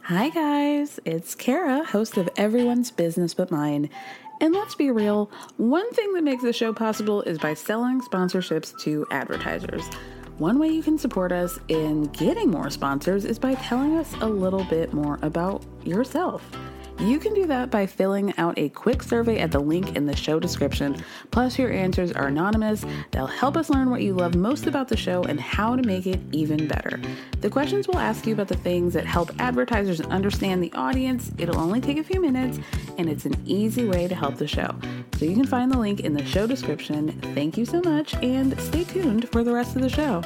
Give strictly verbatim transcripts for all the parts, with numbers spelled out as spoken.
Hi guys, it's Kara, host of Everyone's Business But Mine. And let's be real, one thing that makes the show possible is by selling sponsorships to advertisers. One way you can support us in getting more sponsors is by telling us a little bit more about yourself. You can do that by filling out a quick survey at the link in the show description. Plus, your answers are anonymous. They'll help us learn what you love most about the show and how to make it even better. The questions will ask you about the things that help advertisers understand the audience. It'll only take a few minutes, and it's an easy way to help the show. So you can find the link in the show description. Thank you so much, and stay tuned for the rest of the show.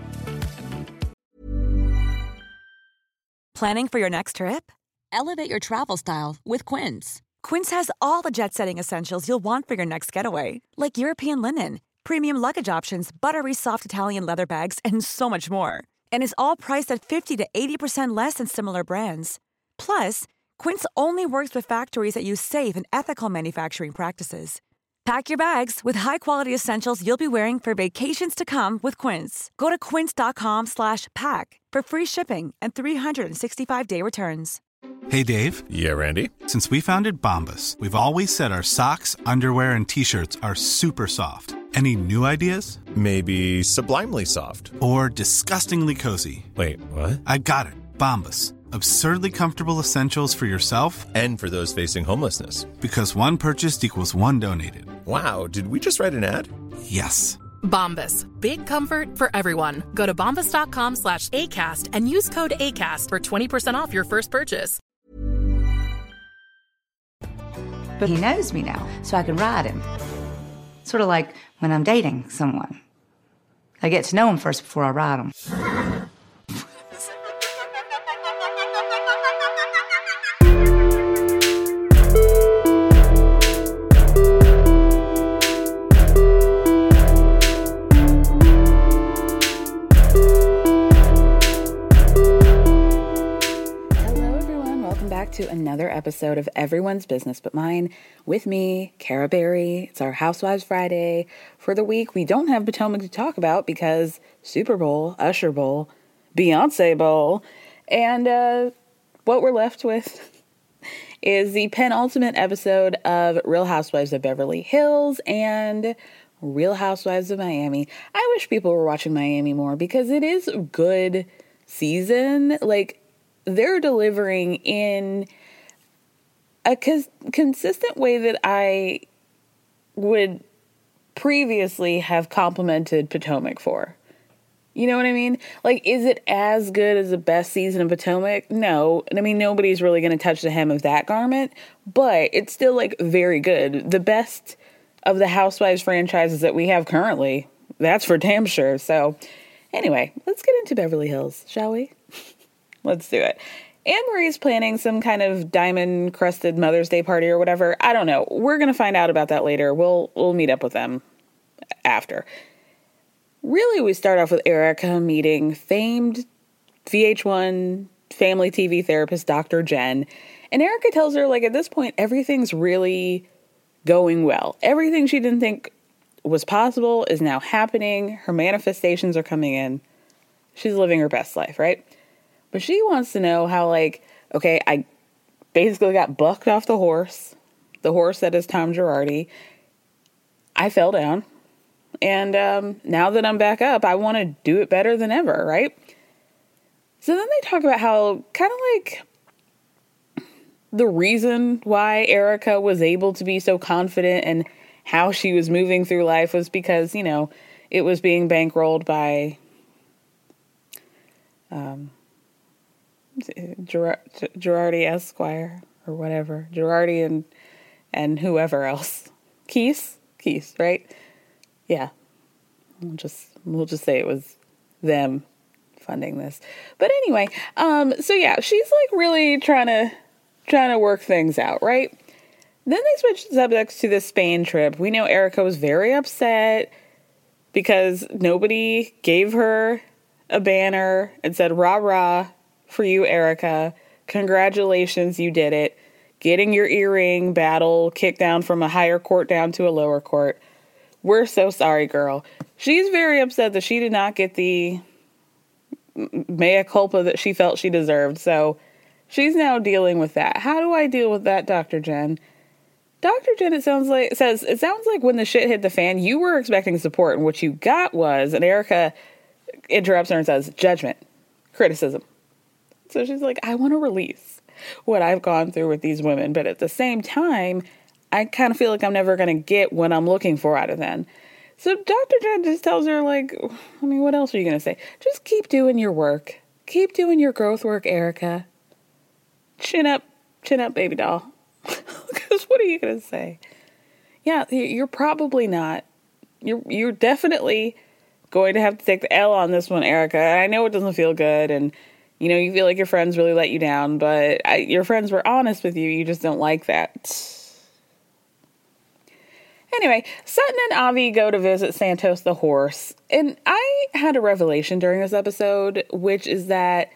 Planning for your next trip? Elevate your travel style with Quince. Quince has all the jet-setting essentials you'll want for your next getaway, like European linen, premium luggage options, buttery soft Italian leather bags, and so much more. And is all priced at fifty to eighty percent less than similar brands. Plus, Quince only works with factories that use safe and ethical manufacturing practices. Pack your bags with high-quality essentials you'll be wearing for vacations to come with Quince. Go to quince.com slash pack for free shipping and three sixty-five day returns. Hey, Dave. Yeah, Randy. Since we founded Bombas, we've always said our socks, underwear, and T-shirts are super soft. Any new ideas? Maybe sublimely soft. Or disgustingly cozy. Wait, what? I got it. Bombas. Absurdly comfortable essentials for yourself and for those facing homelessness. Because one purchased equals one donated. Wow, did we just write an ad? Yes. Bombas. Big comfort for everyone. Go to bombas.com slash ACAST and use code ACAST for twenty percent off your first purchase. But he knows me now, so I can ride him. Sort of like when I'm dating someone. I get to know him first before I ride him. To another episode of Everyone's Business But Mine with me, Kara Berry. It's our Housewives Friday. For the week, we don't have Potomac to talk about because Super Bowl, Usher Bowl, Beyonce Bowl, and uh, what we're left with is the penultimate episode of Real Housewives of Beverly Hills and Real Housewives of Miami. I wish people were watching Miami more because it is a good season. Like, they're delivering in a cons- consistent way that I would previously have complimented Potomac for. You know what I mean? Like, is it as good as the best season of Potomac? No. I mean, nobody's really going to touch the hem of that garment, but it's still, like, very good. The best of the Housewives franchises that we have currently. That's for damn sure. So, anyway, let's get into Beverly Hills, shall we? Let's do it. Anne Marie's planning some kind of diamond-crusted Mother's Day party or whatever. I don't know. We're going to find out about that later. We'll we'll meet up with them after. Really, we start off with Erica meeting famed V H one family T V therapist Doctor Jen. And Erica tells her, like, at this point, everything's really going well. Everything she didn't think was possible is now happening. Her manifestations are coming in. She's living her best life, right? But she wants to know how, like, okay, I basically got bucked off the horse, the horse that is Tom Girardi. I fell down. And um, now that I'm back up, I want to do it better than ever, right? So then they talk about how kind of like the reason why Erica was able to be so confident and how she was moving through life was because, you know, it was being bankrolled by um, Girard, Girardi Esquire or whatever. Girardi and, and whoever else. Keese? Keese, right? Yeah. We'll just, we'll just say it was them funding this. But anyway, um, so yeah, she's like really trying to, trying to work things out, right? Then they switch subjects to the Spain trip. We know Erica was very upset because nobody gave her a banner and said, rah, rah, for you, Erica. Congratulations, you did it. Getting your earring battle kicked down from a higher court down to a lower court. We're so sorry, girl. She's very upset that she did not get the mea culpa that she felt she deserved. So she's now dealing with that. How do I deal with that, Doctor Jen? Doctor Jen, it sounds like, says, it sounds like when the shit hit the fan, you were expecting support, and what you got was, and Erica interrupts her and says, judgment, criticism. So she's like, I want to release what I've gone through with these women, but at the same time, I kind of feel like I'm never going to get what I'm looking for out of them. So Doctor Jen just tells her, like, I mean, what else are you going to say? Just keep doing your work. Keep doing your growth work, Erica. Chin up, chin up, baby doll. Because what are you going to say? Yeah, you're probably not. You're, you're definitely going to have to take the L on this one, Erica. I know it doesn't feel good, and you know, you feel like your friends really let you down, but I, your friends were honest with you. You just don't like that. Anyway, Sutton and Avi go to visit Santos the horse, and I had a revelation during this episode, which is that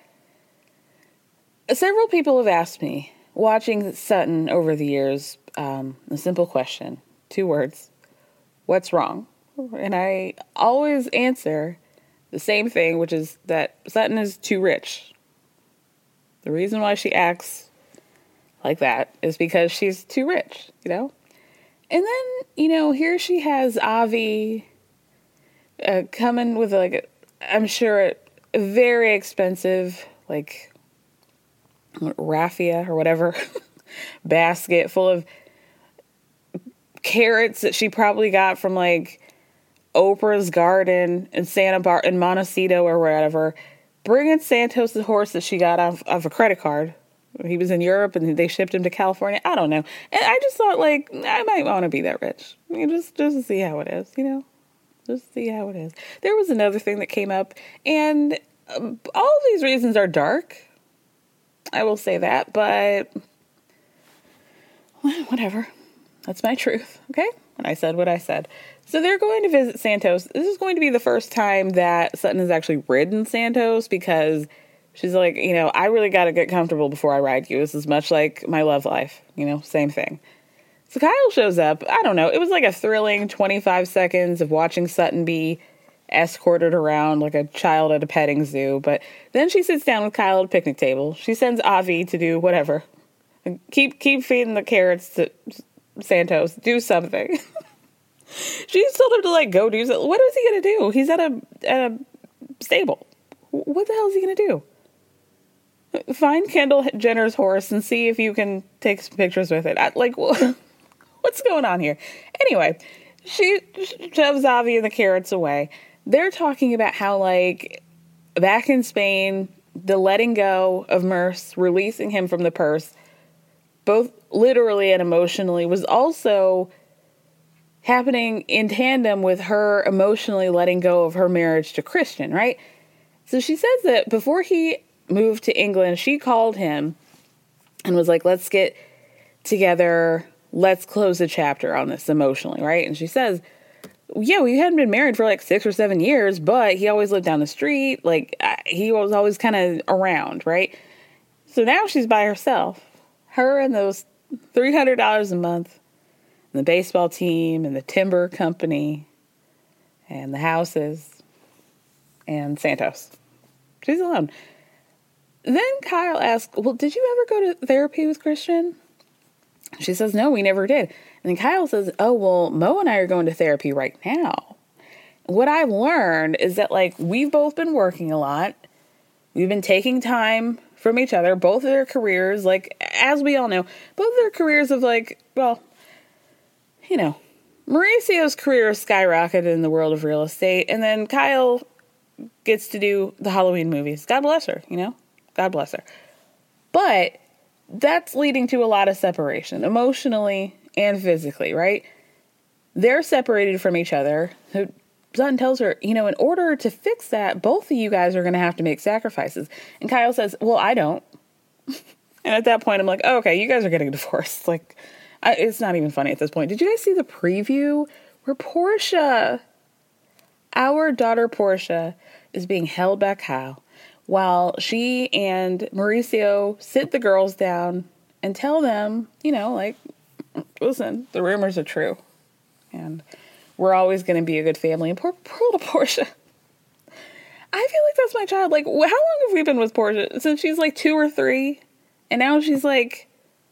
several people have asked me, watching Sutton over the years, um, a simple question, two words, what's wrong? And I always answer the same thing, which is that Sutton is too rich. The reason why she acts like that is because she's too rich, you know? And then, you know, here she has Avi uh, coming with, like, a, I'm sure, a very expensive, like, raffia or whatever, basket full of carrots that she probably got from, like, Oprah's garden in Santa Bar in Montecito or whatever, bringing Santos the horse that she got off of a credit card. He was in Europe and they shipped him to California. I don't know. And I just thought, like, I might want to be that rich. I mean, just, just to see how it is, you know? Just see how it is. There was another thing that came up, and um, all of these reasons are dark. I will say that, but well, whatever. That's my truth, okay? And I said what I said. So they're going to visit Santos. This is going to be the first time that Sutton has actually ridden Santos, because she's like, you know, I really got to get comfortable before I ride you. This is much like my love life, you know, same thing. So Kyle shows up. I don't know. It was like a thrilling twenty-five seconds of watching Sutton be escorted around like a child at a petting zoo. But then she sits down with Kyle at a picnic table. She sends Avi to do whatever. Keep, keep feeding the carrots to Santos. Do something. She just told him to, like, go do something. What is he going to do? He's at a, at a stable. What the hell is he going to do? Find Kendall Jenner's horse and see if you can take some pictures with it. I, like, what's going on here? Anyway, she shoves Avi and the carrots away. They're talking about how, like, back in Spain, the letting go of Merce, releasing him from the purse, both literally and emotionally, was also happening in tandem with her emotionally letting go of her marriage to Christian, right? So she says that before he moved to England, she called him and was like, let's get together, let's close the chapter on this emotionally, right? And she says, yeah, we hadn't been married for like six or seven years, but he always lived down the street. Like, he was always kind of around, right? So now she's by herself. Her and those three hundred dollars a month, and the baseball team, and the timber company, and the houses, and Santos. She's alone. Then Kyle asks, well, did you ever go to therapy with Christian? She says, no, we never did. And then Kyle says, oh, well, Mo and I are going to therapy right now. What I've learned is that, like, we've both been working a lot. We've been taking time from each other, both of their careers, like, as we all know, both of their careers of, like, well, you know, Mauricio's career skyrocketed in the world of real estate, and then Kyle gets to do the Halloween movies. God bless her, you know? God bless her. But that's leading to a lot of separation, emotionally and physically, right? They're separated from each other. So Sutton tells her, you know, in order to fix that, both of you guys are going to have to make sacrifices. And Kyle says, well, I don't. And at that point, I'm like, oh, okay, you guys are getting divorced. Like, I, it's not even funny at this point. Did you guys see the preview where Portia, our daughter Portia, is being held by Kyle while she and Mauricio sit the girls down and tell them, you know, like, listen, the rumors are true. And we're always going to be a good family. And poor, poor little Portia. I feel like that's my child. Like, how long have we been with Portia? Since she's like two or three? And now she's like,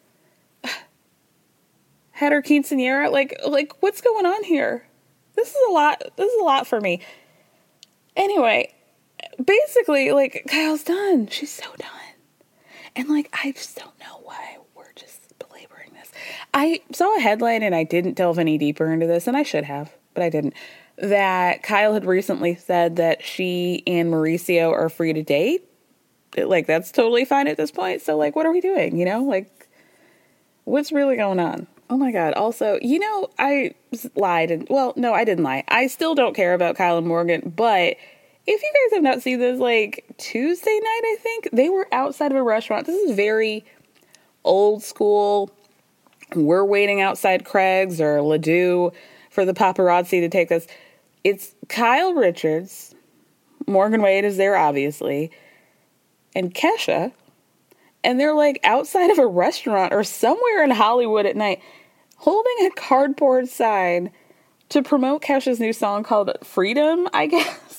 had her quinceañera. Like, like, what's going on here? This is a lot. This is a lot for me. Anyway, basically, like, Kyle's done. She's so done. And, like, I just don't know why we're just belaboring this. I saw a headline, and I didn't delve any deeper into this, and I should have, but I didn't, that Kyle had recently said that she and Mauricio are free to date. Like, that's totally fine at this point. So, like, what are we doing? You know, like, what's really going on? Oh, my God. Also, you know, I lied. And well, no, I didn't lie. I still don't care about Kyle and Morgan, but if you guys have not seen this, like, Tuesday night, I think, they were outside of a restaurant. This is very old school. We're waiting outside Craig's or Ledoux for the paparazzi to take us. It's Kyle Richards. Morgan Wade is there, obviously. And Kesha. And they're, like, outside of a restaurant or somewhere in Hollywood at night, holding a cardboard sign to promote Kesha's new song called Freedom, I guess.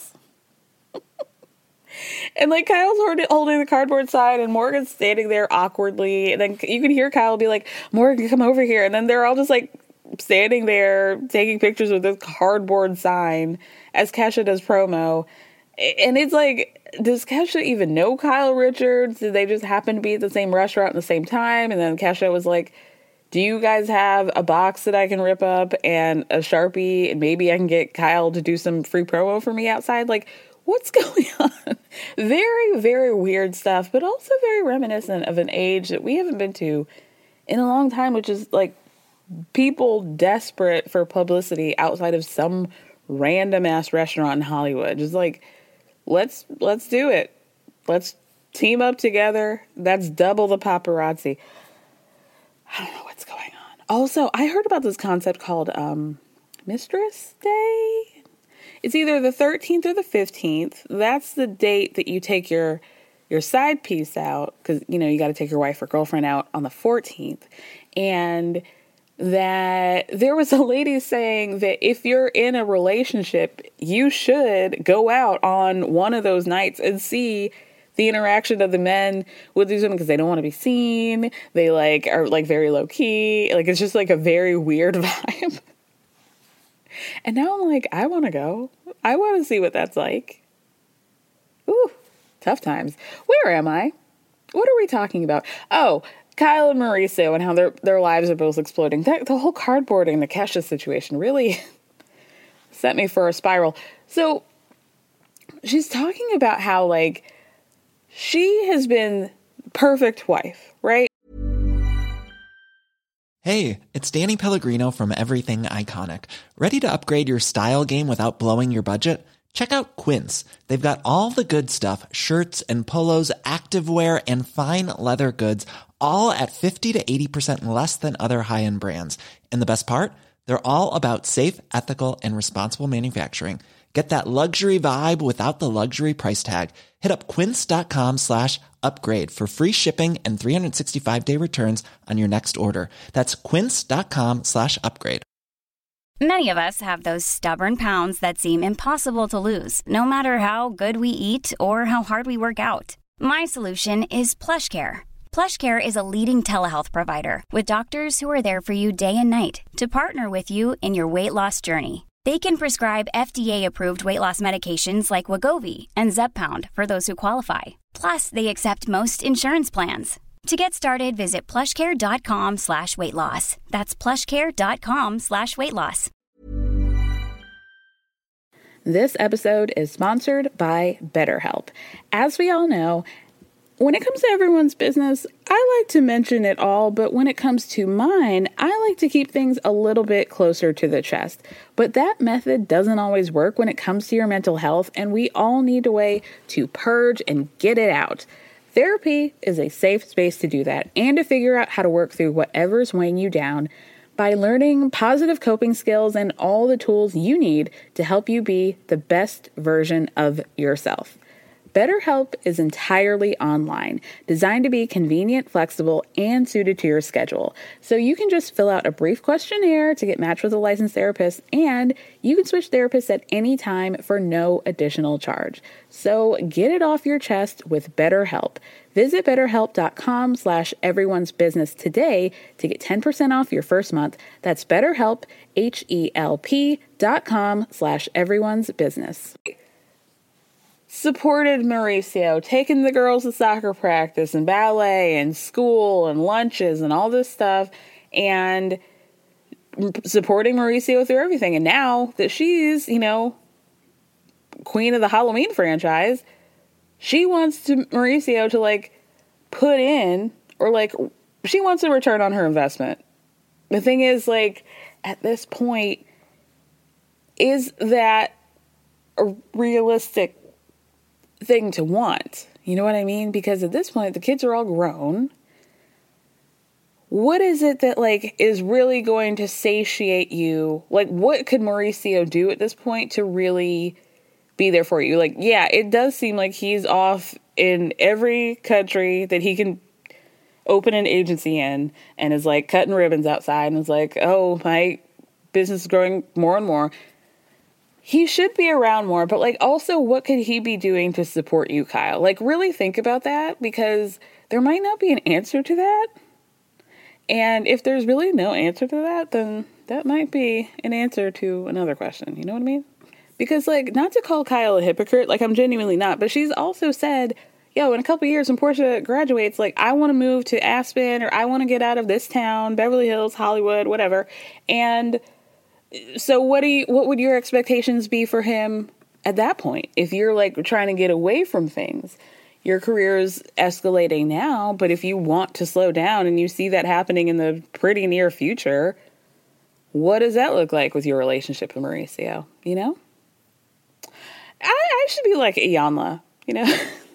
And, like, Kyle's holding the cardboard sign, and Morgan's standing there awkwardly. And then you can hear Kyle be like, Morgan, come over here. And then they're all just, like, standing there taking pictures with this cardboard sign as Kesha does promo. And it's like, does Kesha even know Kyle Richards? Did they just happen to be at the same restaurant at the same time? And then Kesha was like, do you guys have a box that I can rip up and a Sharpie, and maybe I can get Kyle to do some free promo for me outside? Like, what's going on? Very, very weird stuff, but also very reminiscent of an age that we haven't been to in a long time, which is like people desperate for publicity outside of some random ass restaurant in Hollywood. Just like, let's, let's do it. Let's team up together. That's double the paparazzi. I don't know what's going on. Also, I heard about this concept called um, Mistress Day. It's either the thirteenth or the fifteenth. That's the date that you take your your side piece out, because, you know, you got to take your wife or girlfriend out on the fourteenth. And that there was a lady saying that if you're in a relationship, you should go out on one of those nights and see the interaction of the men with these women, because they don't want to be seen. They, like, are, like, very low key. Like, it's just, like, a very weird vibe. And now I'm like, I want to go. I want to see what that's like. Ooh, tough times. Where am I? What are we talking about? Oh, Kyle and Mauricio and how their their lives are both exploding. That, the whole cardboarding, the Kesha situation really set me for a spiral. So she's talking about how, like, she has been perfect wife, right? Hey, it's Danny Pellegrino from Everything Iconic. Ready to upgrade your style game without blowing your budget? Check out Quince. They've got all the good stuff, shirts and polos, activewear, and fine leather goods, all at fifty to eighty percent less than other high-end brands. And the best part? They're all about safe, ethical, and responsible manufacturing. Get that luxury vibe without the luxury price tag. Hit up quince.com slash upgrade for free shipping and three sixty-five day returns on your next order. That's quince.com slash upgrade. Many of us have those stubborn pounds that seem impossible to lose, no matter how good we eat or how hard we work out. My solution is PlushCare. PlushCare is a leading telehealth provider with doctors who are there for you day and night to partner with you in your weight loss journey. They can prescribe F D A-approved weight loss medications like Wegovy and Zepbound for those who qualify. Plus, they accept most insurance plans. To get started, visit plushcare.com slash weight loss. That's plushcare.com slash weight loss. This episode is sponsored by BetterHelp. As we all know, when it comes to everyone's business, I like to mention it all, but when it comes to mine, I like to keep things a little bit closer to the chest. But that method doesn't always work when it comes to your mental health, and we all need a way to purge and get it out. Therapy is a safe space to do that and to figure out how to work through whatever's weighing you down by learning positive coping skills and all the tools you need to help you be the best version of yourself. BetterHelp is entirely online, designed to be convenient, flexible, and suited to your schedule. So you can just fill out a brief questionnaire to get matched with a licensed therapist, and you can switch therapists at any time for no additional charge. So get it off your chest with BetterHelp. Visit betterhelp.com slash everyone's business today to get ten percent off your first month. That's BetterHelp, H-E-L-P dot com slash everyone's business. Supported Mauricio, taking the girls to soccer practice and ballet and school and lunches and all this stuff, and supporting Mauricio through everything. And now that she's, you know, queen of the Halloween franchise, she wants to Mauricio to like put in, or like she wants a return on her investment. The thing is, like, at this point, is that a realistic thing to want? You know what I mean? Because at this point, the kids are all grown. What is it that, like, is really going to satiate you? Like, what could Mauricio do at this point to really be there for you? Like, yeah, it does seem like he's off in every country that he can open an agency in, and is like cutting ribbons outside, and is like, oh, my business is growing more and more. He should be around more, but like, also, what could he be doing to support you, Kyle? Like, really think about that, because there might not be an answer to that. And if there's really no answer to that, then that might be an answer to another question. You know what I mean? Because, like, not to call Kyle a hypocrite, like, I'm genuinely not, but she's also said, yo, in a couple of years when Portia graduates, like, I want to move to Aspen, or I want to get out of this town, Beverly Hills, Hollywood, whatever. And so what do you, what would your expectations be for him at that point? If you're like trying to get away from things, your career is escalating now, but if you want to slow down and you see that happening in the pretty near future, what does that look like with your relationship with Mauricio? You know? I, I should be like Iyanla, you know?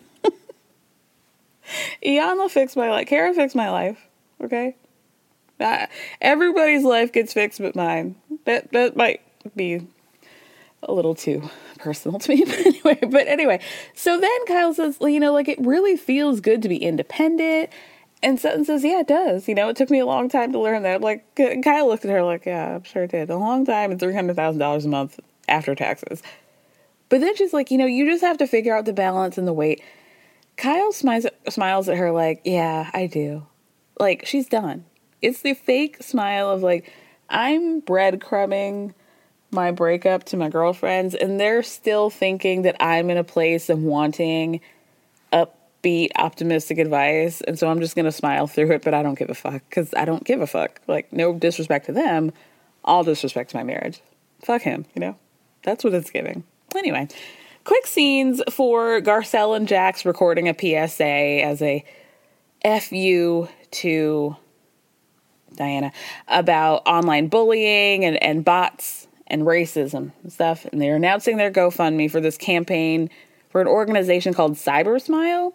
Iyanla fixed my life. Kara fixed my life. Okay? Uh, everybody's life gets fixed but mine. That that might be a little too personal to me. But anyway, but anyway. So then Kyle says, you know, like, it really feels good to be independent. And Sutton says, yeah, it does. You know, it took me a long time to learn that. Like, Kyle looked at her like, yeah, I'm sure it did. A long time and three hundred thousand dollars a month after taxes. But then she's like, you know, you just have to figure out the balance and the weight. Kyle smiles, smiles at her like, yeah, I do. Like, she's done. It's the fake smile of like, I'm breadcrumbing my breakup to my girlfriends, and they're still thinking that I'm in a place of wanting upbeat, optimistic advice. And so I'm just going to smile through it, but I don't give a fuck, because I don't give a fuck. Like, no disrespect to them, all disrespect to my marriage. Fuck him, you know? That's what it's giving. Anyway, quick scenes for Garcelle and Jax recording a P S A as a F U to Diana about online bullying and, and bots and racism and stuff. And they're announcing their GoFundMe for this campaign for an organization called Cyber Smile.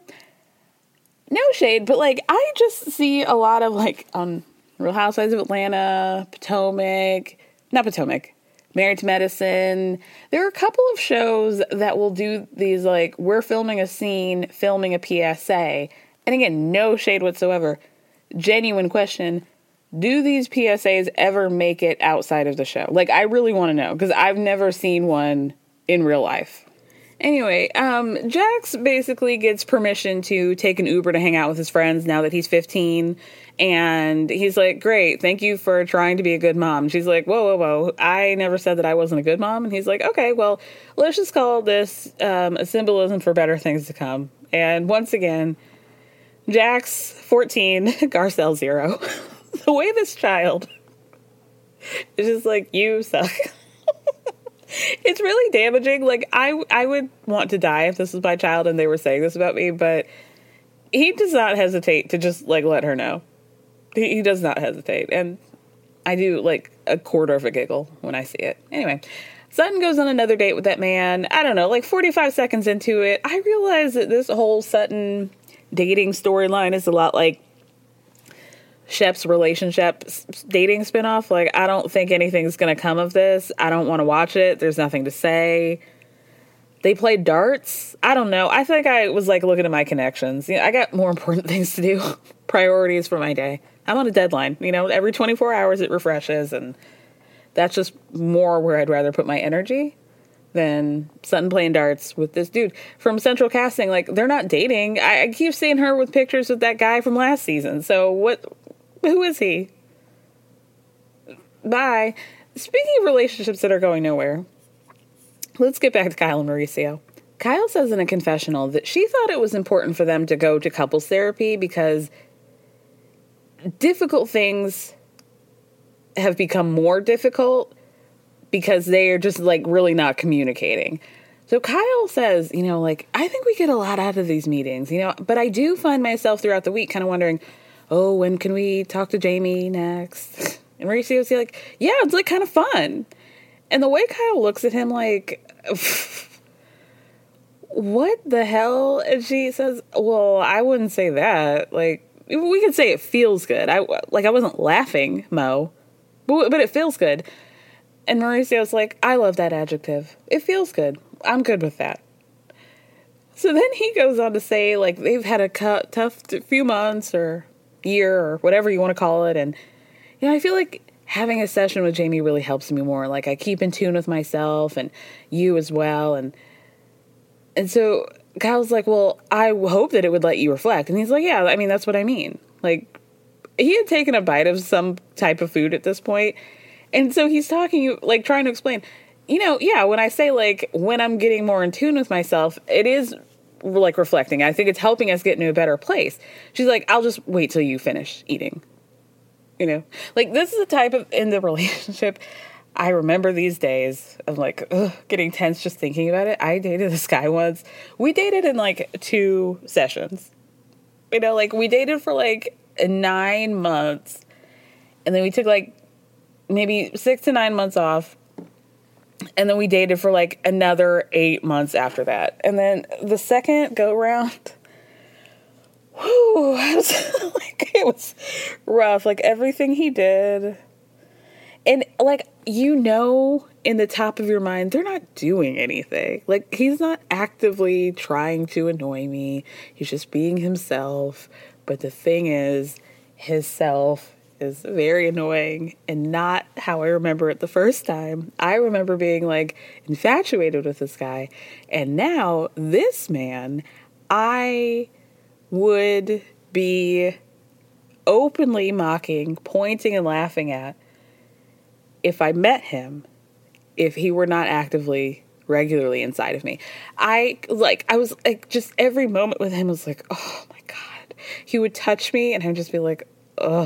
No shade, but like, I just see a lot of like on Real Housewives of Atlanta, Potomac, not Potomac, Married to Medicine. There are a couple of shows that will do these, like, we're filming a scene, filming a P S A. And again, no shade whatsoever. Genuine question. Do these P S As ever make it outside of the show? Like, I really want to know, because I've never seen one in real life. Anyway, um, Jax basically gets permission to take an Uber to hang out with his friends now that he's fifteen. And he's like, great, thank you for trying to be a good mom. She's like, whoa, whoa, whoa, I never said that I wasn't a good mom. And he's like, okay, well, let's just call this um, a symbolism for better things to come. And once again, Jax, fourteen, Garcelle, zero. The way this child is just like, you suck. It's really damaging. Like, I, I would want to die if this was my child and they were saying this about me, but he does not hesitate to just, like, let her know. He, he does not hesitate. And I do, like, a quarter of a giggle when I see it. Anyway, Sutton goes on another date with that man. I don't know, like forty-five seconds into it, I realize that this whole Sutton dating storyline is a lot like Shep's relationship dating spinoff. Like, I don't think anything's going to come of this. I don't want to watch it. There's nothing to say. They played darts. I don't know. I think I was like looking at my connections. You know, I got more important things to do. Priorities for my day. I'm on a deadline. You know, every twenty-four hours it refreshes, and that's just more where I'd rather put my energy than Sutton playing darts with this dude from Central Casting. Like, they're not dating. I, I keep seeing her with pictures with that guy from last season. So what? Who is he? Bye. Speaking of relationships that are going nowhere, let's get back to Kyle and Mauricio. Kyle says in a confessional that she thought it was important for them to go to couples therapy because difficult things have become more difficult because they are just like really not communicating. So Kyle says, you know, like, I think we get a lot out of these meetings, you know, but I do find myself throughout the week kind of wondering, oh, when can we talk to Jamie next? And Mauricio's like, yeah, it's like kind of fun. And the way Kyle looks at him like, what the hell? And she says, well, I wouldn't say that. Like, we could say it feels good. I, like, I wasn't laughing, Mo, but, but it feels good. And Mauricio's like, I love that adjective. It feels good. I'm good with that. So then he goes on to say, like, they've had a cu- tough few months or year or whatever you want to call it. And, you know, I feel like having a session with Jamie really helps me more. Like, I keep in tune with myself and you as well. And, and so Kyle's like, well, I hope that it would let you reflect. And he's like, yeah, I mean, that's what I mean. Like, he had taken a bite of some type of food at this point. And so he's talking, like, trying to explain, you know, yeah, when I say, like, when I'm getting more in tune with myself, it is, like, reflecting. I think it's helping us get into a better place. She's like, I'll just wait till you finish eating. You know? Like, this is the type of, in the relationship, I remember these days of, like, ugh, getting tense just thinking about it. I dated this guy once. We dated in, like, two sessions. You know, like, we dated for, like, nine months. And then we took, like, maybe six to nine months off. And then we dated for like another eight months after that. And then the second go round, whew, I was like, it was rough. Like everything he did. And like, you know, in the top of your mind, they're not doing anything. Like, he's not actively trying to annoy me. He's just being himself. But the thing is, his self is very annoying and not how I remember it the first time. I remember being like infatuated with this guy. And now this man, I would be openly mocking, pointing and laughing at if I met him, if he were not actively, regularly inside of me. I like, I was like, just every moment with him was like, oh my God. He would touch me and I'd just be like, ugh.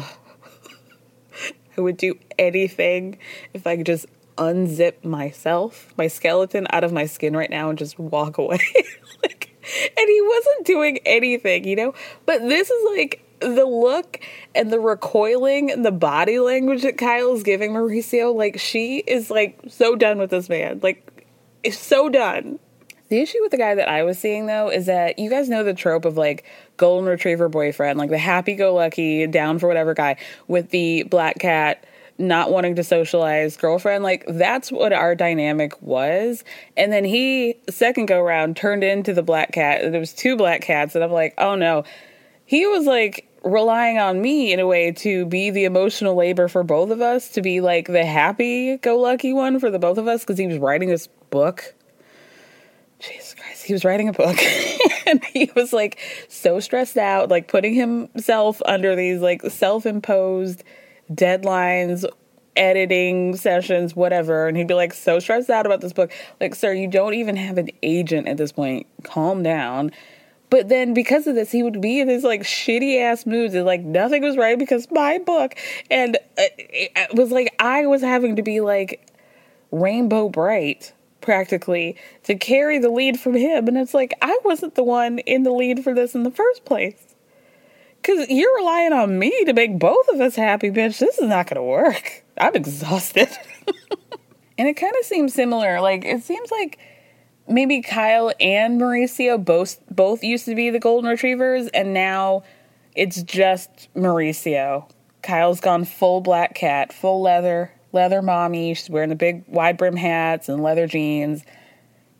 I would do anything if I could just unzip myself, my skeleton out of my skin right now and just walk away. Like, and he wasn't doing anything, you know? But this is like the look and the recoiling and the body language that Kyle is giving Mauricio. Like, she is like so done with this man. Like, is so done. The issue with the guy that I was seeing, though, is that you guys know the trope of, like, golden retriever boyfriend, like the happy-go-lucky, down-for-whatever guy with the black cat, not wanting to socialize girlfriend. Like, that's what our dynamic was. And then he, second go-round, turned into the black cat. There was two black cats, and I'm like, oh, no. He was, like, relying on me, in a way, to be the emotional labor for both of us, to be, like, the happy-go-lucky one for the both of us, because he was writing this book. Jesus Christ, he was writing a book and he was like so stressed out, like putting himself under these like self-imposed deadlines, editing sessions, whatever. And he'd be like so stressed out about this book. Like, sir, you don't even have an agent at this point. Calm down. But then because of this, he would be in these like shitty ass moods and like nothing was right because my book. And it was like I was having to be like rainbow bright practically to carry the lead from him. And it's like, I wasn't the one in the lead for this in the first place. Because you're relying on me to make both of us happy, bitch. This is not going to work. I'm exhausted. And it kind of seems similar. Like, it seems like maybe Kyle and Mauricio both, both used to be the golden retrievers, and now it's just Mauricio. Kyle's gone full black cat, full leather, leather mommy. She's wearing the big wide brim hats and leather jeans.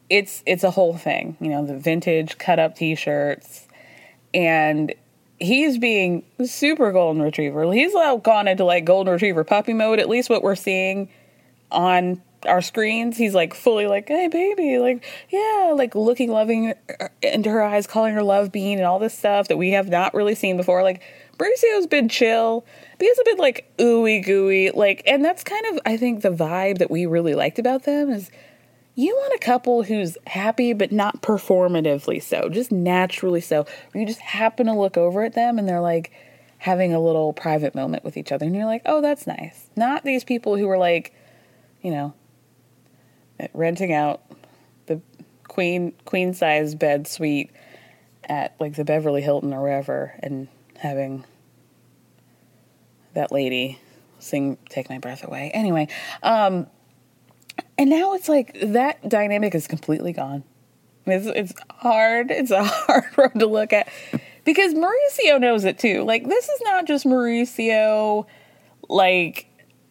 it's it's a whole thing, you know, the vintage cut up t-shirts, and he's being super golden retriever. He's like gone into like golden retriever puppy mode, at least what we're seeing on our screens. He's like fully like, hey baby, like, yeah, like looking loving into her eyes, calling her love bean and all this stuff that we have not really seen before. Like Mauricio's been chill, but he's a bit like ooey gooey, like, and that's kind of, I think, the vibe that we really liked about them is you want a couple who's happy, but not performatively so, just naturally so. You just happen to look over at them and they're like having a little private moment with each other. And you're like, oh, that's nice. Not these people who are like, you know, renting out the queen, queen size bed suite at like the Beverly Hilton or wherever and having that lady sing Take My Breath Away. Anyway, um, and now it's like that dynamic is completely gone. It's, it's hard. It's a hard road to look at because Mauricio knows it too. Like, this is not just Mauricio, like,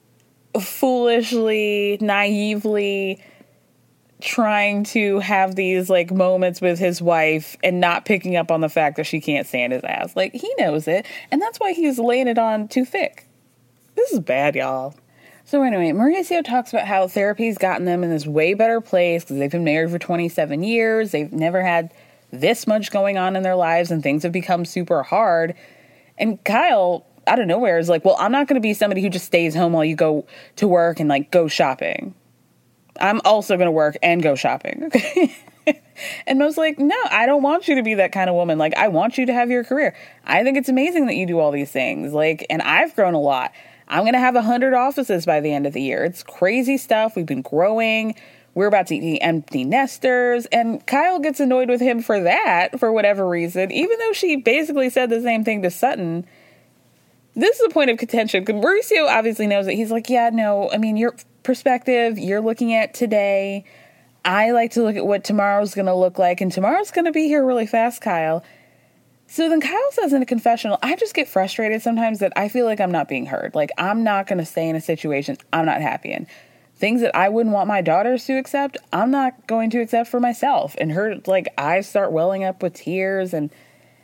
foolishly, naively trying to have these, like, moments with his wife and not picking up on the fact that she can't stand his ass. Like, he knows it, and that's why he's laying it on too thick. This is bad, y'all. So anyway, Mauricio talks about how therapy's gotten them in this way better place because they've been married for twenty-seven years. They've never had this much going on in their lives and things have become super hard. And Kyle, out of nowhere, is like, well, I'm not going to be somebody who just stays home while you go to work and, like, go shopping. I'm also going to work and go shopping. Okay. And Mo's like, no, I don't want you to be that kind of woman. Like, I want you to have your career. I think it's amazing that you do all these things. Like, and I've grown a lot. I'm going to have one hundred offices by the end of the year. It's crazy stuff. We've been growing. We're about to be empty nesters. And Kyle gets annoyed with him for that, for whatever reason, even though she basically said the same thing to Sutton. This is a point of contention because Mauricio obviously knows it. He's like, yeah, no, I mean, your perspective, you're looking at today. I like to look at what tomorrow's going to look like, and tomorrow's going to be here really fast, Kyle. So then Kyle says in a confessional, I just get frustrated sometimes that I feel like I'm not being heard. Like, I'm not going to stay in a situation I'm not happy in. Things that I wouldn't want my daughters to accept, I'm not going to accept for myself. And her, like, eyes start welling up with tears. And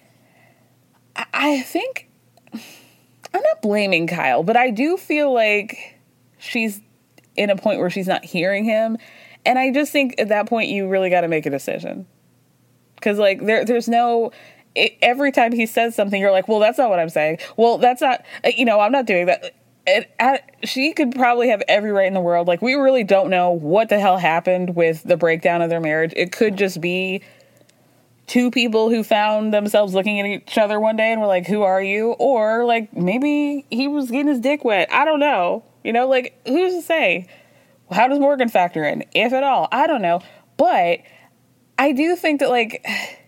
I, I think, I'm not blaming Kyle, but I do feel like she's in a point where she's not hearing him. And I just think at that point, you really got to make a decision. Because, like, there, there's no... It, every time he says something, you're like, well, that's not what I'm saying. Well, that's not, you know, I'm not doing that. It, I, she could probably have every right in the world. Like, we really don't know what the hell happened with the breakdown of their marriage. It could just be two people who found themselves looking at each other one day and were like, who are you? Or, like, maybe he was getting his dick wet. I don't know. You know, like, who's to say? How does Morgan factor in, if at all? I don't know. But I do think that, like...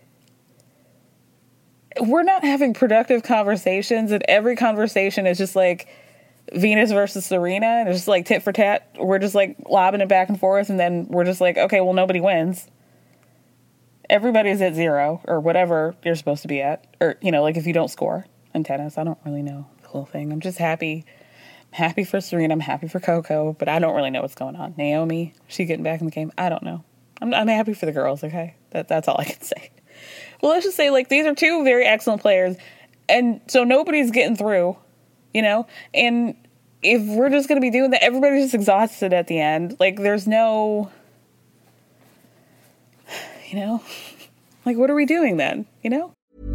we're not having productive conversations, and every conversation is just like Venus versus Serena, and it's just like tit for tat. We're just like lobbing it back and forth, and then we're just like, okay, well, nobody wins. Everybody's at zero, or whatever you're supposed to be at. Or, you know, like if you don't score in tennis. I don't really know the whole thing. I'm just happy. I'm happy for Serena. I'm happy for Coco, but I don't really know what's going on. Naomi, she getting back in the game? I don't know. I'm, I'm happy for the girls, okay? That, that's all I can say. Well, let's just say, like, these are two very excellent players, and so nobody's getting through, you know? And if we're just going to be doing that, everybody's just exhausted at the end. Like, there's no, you know? Like, what are we doing then, you know?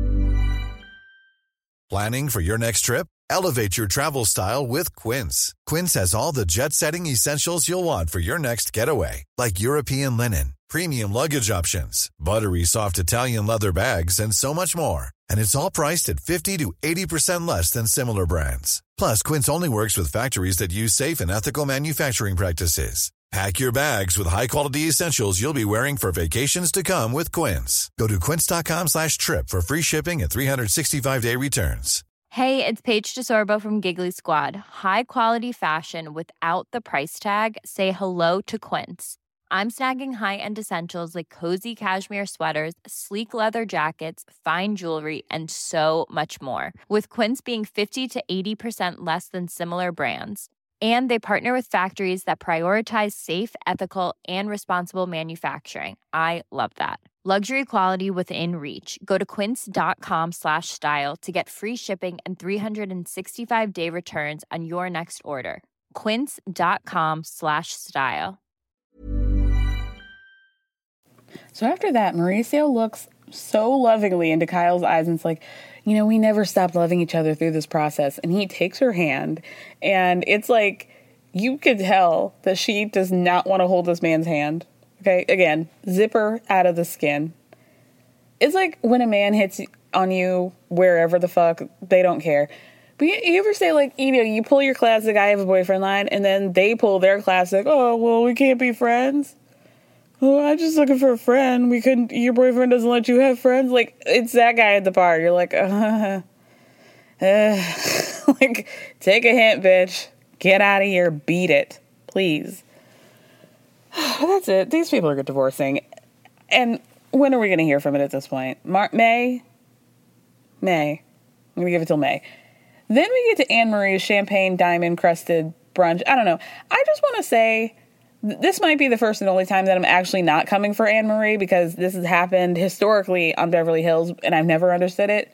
Planning for your next trip? Elevate your travel style with Quince. Quince has all the jet-setting essentials you'll want for your next getaway, like European linen, premium luggage options, buttery soft Italian leather bags, and so much more. And it's all priced at fifty to eighty percent less than similar brands. Plus, Quince only works with factories that use safe and ethical manufacturing practices. Pack your bags with high-quality essentials you'll be wearing for vacations to come with Quince. Go to quince.com slash trip for free shipping and three sixty-five day returns. Hey, it's Paige DeSorbo from Giggly Squad. High quality fashion without the price tag. Say hello to Quince. I'm snagging high-end essentials like cozy cashmere sweaters, sleek leather jackets, fine jewelry, and so much more. With Quince being fifty to eighty percent less than similar brands. And they partner with factories that prioritize safe, ethical, and responsible manufacturing. I love that. Luxury quality within reach. Go to quince.com slash style to get free shipping and three sixty-five day returns on your next order. Quince.com slash style. So after that, Mauricio looks so lovingly into Kyle's eyes and it's like, you know, we never stopped loving each other through this process. And he takes her hand and it's like, you could tell that she does not want to hold this man's hand. Okay, again, zipper out of the skin. It's like when a man hits on you wherever the fuck, they don't care. But you, you ever say, like, you know, you pull your classic I have a boyfriend line and then they pull their classic, oh, well, we can't be friends. Oh, I'm just looking for a friend. We couldn't, your boyfriend doesn't let you have friends. Like, it's that guy at the bar. You're like, uh, uh, like, take a hint, bitch. Get out of here. Beat it. Please. That's it. These people are divorcing. And when are we going to hear from it at this point? Mar- May? May. I'm going to give it till May. Then we get to Anne Marie's champagne diamond crusted brunch. I don't know. I just want to say, this might be the first and only time that I'm actually not coming for Anne Marie because this has happened historically on Beverly Hills and I've never understood it.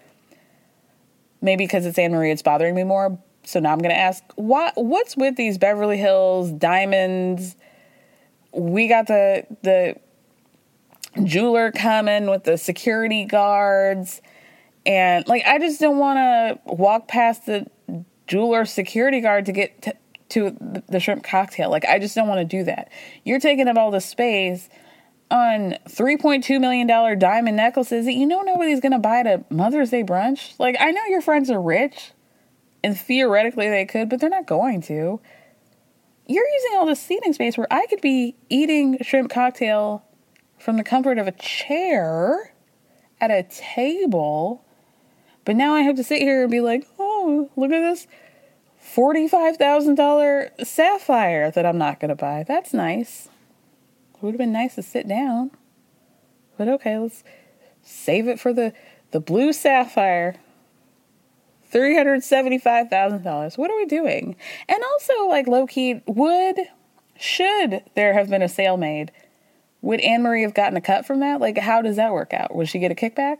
Maybe because it's Anne Marie, it's bothering me more. So now I'm going to ask, what what's with these Beverly Hills diamonds? We got the the jeweler coming with the security guards. And, like, I just don't want to walk past the jeweler security guard to get to, to the shrimp cocktail. Like, I just don't want to do that. You're taking up all the space on three point two million dollars diamond necklaces that you know nobody's going to buy at a Mother's Day brunch. Like, I know your friends are rich, and theoretically they could, but they're not going to. You're using all this seating space where I could be eating shrimp cocktail from the comfort of a chair at a table. But now I have to sit here and be like, oh, look at this forty-five thousand dollars sapphire that I'm not going to buy. That's nice. It would have been nice to sit down. But okay, let's save it for the, the blue sapphire. three hundred seventy-five thousand dollars. What are we doing? And also, like, low-key, would, should there have been a sale made, would Anne Marie have gotten a cut from that? Like, how does that work out? Would she get a kickback?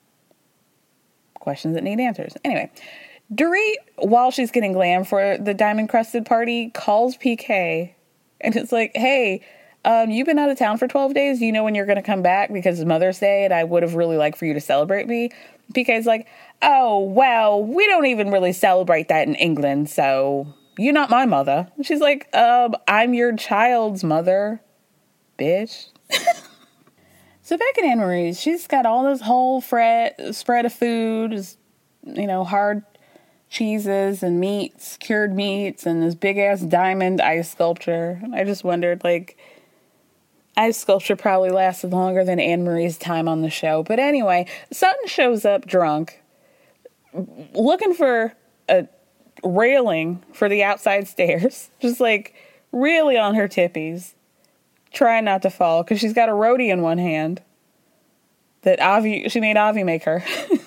Questions that need answers. Anyway, Dorit, while she's getting glam for the diamond-crusted party, calls P K. And it's like, hey, um, you've been out of town for twelve days. Do you know when you're going to come back? Because it's Mother's Day, and I would have really liked for you to celebrate me. P K's like, oh, well, we don't even really celebrate that in England, so you're not my mother. And she's like, um, I'm your child's mother, bitch. So back at Anne Marie's, she's got all this whole fret, spread of food, you know, hard cheeses and meats, cured meats, and this big-ass diamond ice sculpture. I just wondered, like, ice sculpture probably lasted longer than Anne Marie's time on the show. But anyway, Sutton shows up drunk, looking for a railing for the outside stairs, just, like, really on her tippies. Trying not to fall, because she's got a roadie in one hand that Avi, she made Avi make her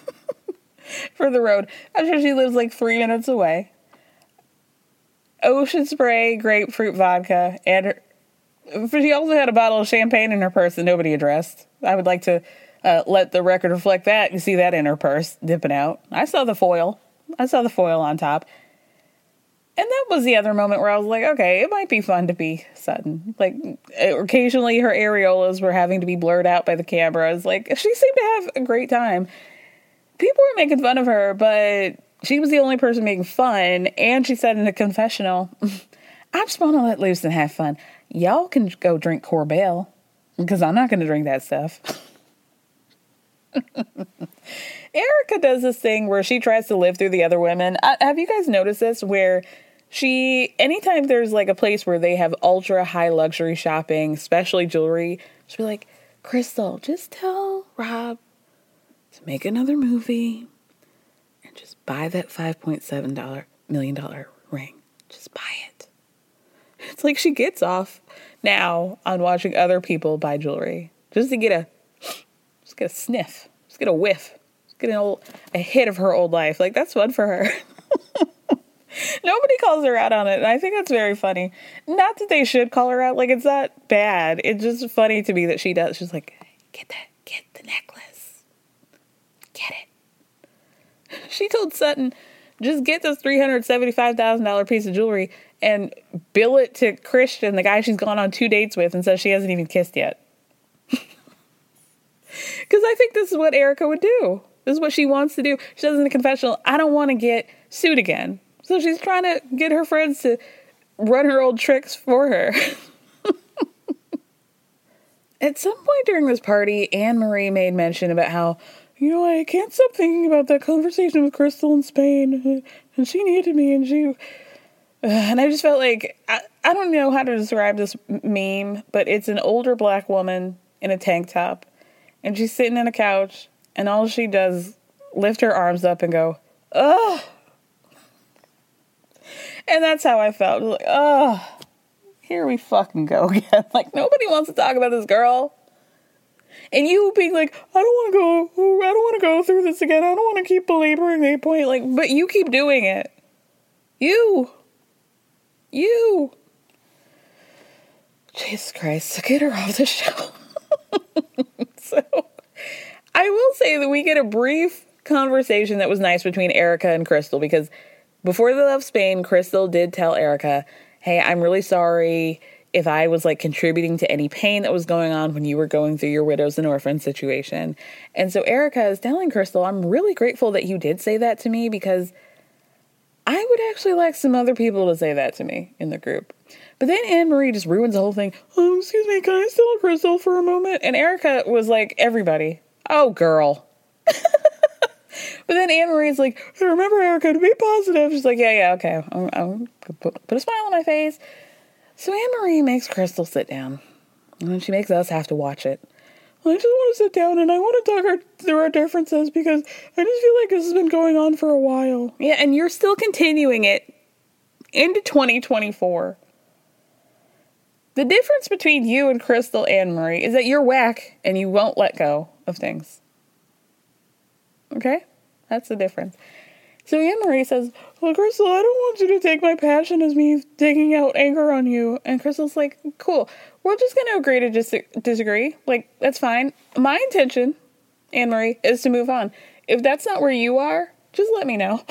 for the road. I'm sure she lives like three minutes away. Ocean spray, grapefruit vodka, and her, she also had a bottle of champagne in her purse that nobody addressed. I would like to uh, let the record reflect that. You see that in her purse, dipping out. I saw the foil. I saw the foil on top. And that was the other moment where I was like, okay, it might be fun to be Sutton. Like, occasionally her areolas were having to be blurred out by the cameras. Like, she seemed to have a great time. People were making fun of her, but she was the only person making fun. And she said in a confessional, I just want to let loose and have fun. Y'all can go drink Corbel, because I'm not going to drink that stuff. Erica does this thing where she tries to live through the other women. Uh, have you guys noticed this? Where she, anytime there's like a place where they have ultra high luxury shopping, especially jewelry, she'll be like, Crystal, just tell Rob to make another movie and just buy that five point seven million dollars ring. Just buy it. It's like she gets off now on watching other people buy jewelry just to get a, just get a sniff, just get a whiff. Get an old, a hit of her old life. Like, that's fun for her. Nobody calls her out on it, and I think that's very funny. Not that they should call her out, like, it's not bad. It's just funny to me that she does. She's like, get that, get the necklace. Get it. She told Sutton, just get this three hundred seventy-five thousand dollars piece of jewelry and bill it to Christian, the guy she's gone on two dates with, and says she hasn't even kissed yet. Because I think this is what Erica would do. This is what she wants to do. She says in the confessional, I don't want to get sued again. So she's trying to get her friends to run her old tricks for her. At some point during this party, Anne-Marie made mention about how, you know, I can't stop thinking about that conversation with Crystal in Spain. And she needed me, and she... Uh, and I just felt like, I, I don't know how to describe this meme, but it's an older black woman in a tank top. And she's sitting on a couch, and all she does is lift her arms up and go, ugh. And that's how I felt. Like, ugh, here we fucking go again. Like, nobody wants to talk about this girl. And you being like, I don't want to go, I don't want to go through this again. I don't want to keep belaboring the point. Like, but you keep doing it. You. You. Jesus Christ, get her off the show. So, I will say that we get a brief conversation that was nice between Erica and Crystal, because before they left Spain, Crystal did tell Erica, hey, I'm really sorry if I was like contributing to any pain that was going on when you were going through your widows and orphans situation. And so Erica is telling Crystal, I'm really grateful that you did say that to me, because I would actually like some other people to say that to me in the group. But then Anne-Marie just ruins the whole thing. Oh, excuse me, can I steal Crystal for a moment? And Erica was like, everybody. Oh, girl. But then Anne-Marie's like, hey, remember, Erica, to be positive. She's like, yeah, yeah, okay. I'll, I'll put, put a smile on my face. So Anne-Marie makes Crystal sit down. And then she makes us have to watch it. Well, I just want to sit down and I want to talk our, through our differences, because I just feel like this has been going on for a while. Yeah, and you're still continuing it into twenty twenty-four. The difference between you and Crystal, Anne-Marie, is that you're whack and you won't let go of things. Okay? That's the difference. So Anne-Marie says, well, Crystal, I don't want you to take my passion as me taking out anger on you. And Crystal's like, cool. We're just going to agree to dis- disagree. Like, that's fine. My intention, Anne-Marie, is to move on. If that's not where you are, just let me know.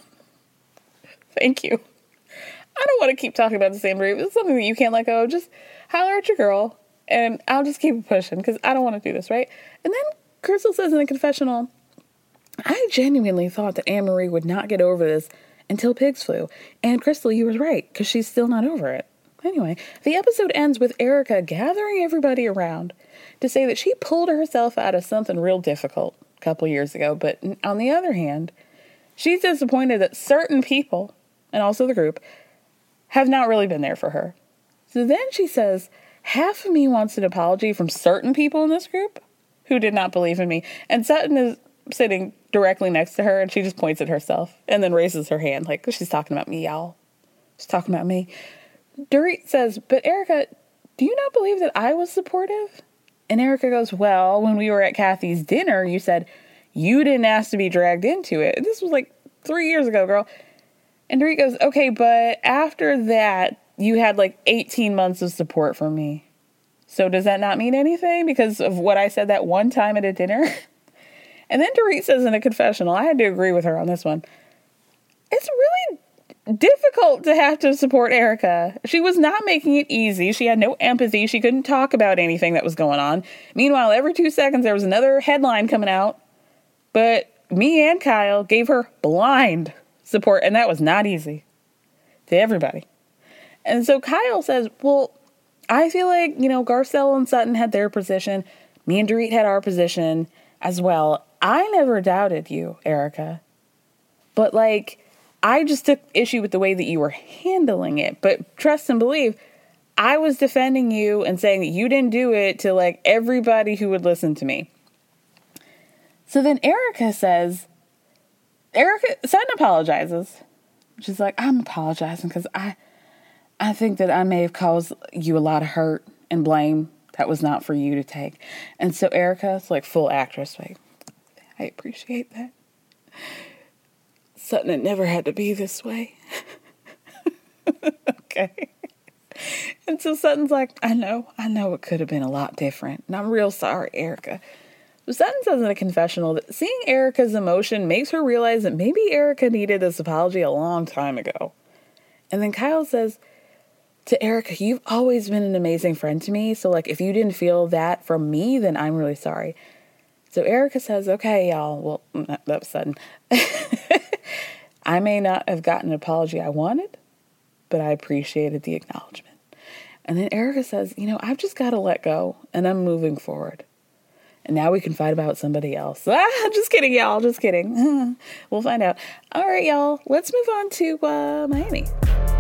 Thank you. I don't want to keep talking about the same brief. It's something that you can't let go of. Just holler at your girl, and I'll just keep pushing, because I don't want to do this, right? And then Crystal says in the confessional, I genuinely thought that Anne-Marie would not get over this until pigs flew. And Crystal, you were right, because she's still not over it. Anyway, the episode ends with Erica gathering everybody around to say that she pulled herself out of something real difficult a couple years ago. But on the other hand, she's disappointed that certain people, and also the group, have not really been there for her. So then she says, half of me wants an apology from certain people in this group who did not believe in me. And Sutton is sitting directly next to her, and she just points at herself and then raises her hand like, she's talking about me, y'all. She's talking about me. Dorit says, but Erica, do you not believe that I was supportive? And Erica goes, well, when we were at Kathy's dinner, you said you didn't ask to be dragged into it. This was like three years ago, girl. And Dorit goes, okay, but after that, you had like eighteen months of support from me. So does that not mean anything because of what I said that one time at a dinner? And then Dorit says in a confessional, I had to agree with her on this one, it's really difficult to have to support Erica. She was not making it easy. She had no empathy. She couldn't talk about anything that was going on. Meanwhile, every two seconds, there was another headline coming out. But me and Kyle gave her blind support, and that was not easy to everybody. And so Kyle says, well, I feel like, you know, Garcelle and Sutton had their position. Me and Dorit had our position as well. I never doubted you, Erica. But, like, I just took issue with the way that you were handling it. But trust and believe, I was defending you and saying that you didn't do it to, like, everybody who would listen to me. So then Erica says, Erica, Sutton apologizes. She's like, I'm apologizing because I, I think that I may have caused you a lot of hurt and blame that was not for you to take. And so Erica's like full actress, like, I appreciate that. Sutton, it never had to be this way. okay. And so Sutton's like, I know, I know it could have been a lot different. And I'm real sorry, Erica. But Sutton says in a confessional that seeing Erica's emotion makes her realize that maybe Erica needed this apology a long time ago. And then Kyle says to Erica, you've always been an amazing friend to me. So, like, if you didn't feel that from me, then I'm really sorry. So Erica says, okay, y'all. Well, that was Sutton. I may not have gotten an apology I wanted, but I appreciated the acknowledgement. And then Erica says, you know, I've just got to let go, and I'm moving forward. And now we can fight about somebody else. Ah, just kidding, y'all. Just kidding. We'll find out. All right, y'all. Let's move on to uh, Miami.